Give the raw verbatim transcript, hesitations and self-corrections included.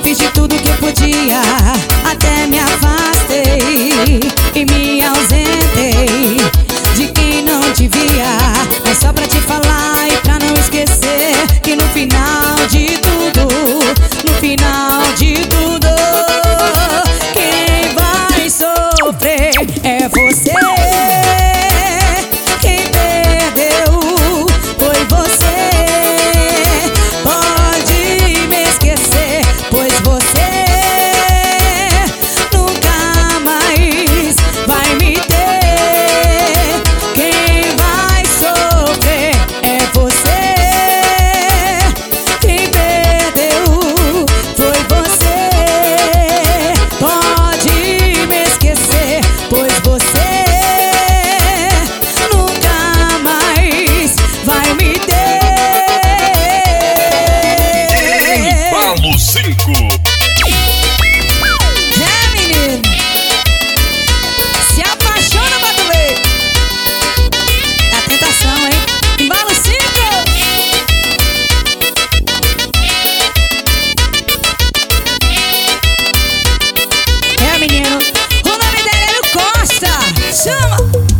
Fiz de tudo que eu podia, até me afastei e me ausentei de quem não devia. Mas só pra te falar e pra não esquecer que no final de tudo, no final de tudo, quem vai sofrer é você. Quem perdeu foi você. Pode me esquecer, pois você nunca mais vai me ter. Quem vai sofrer é você. Quem perdeu foi você. Pode me esquecer, pois você nunca mais vai me ter. Embalo cinco. É, menino, se apaixona pra tu ver. Tá tentação, hein? Embalo cinco. É, menino, o nome dele é Hélio Costa. Chama!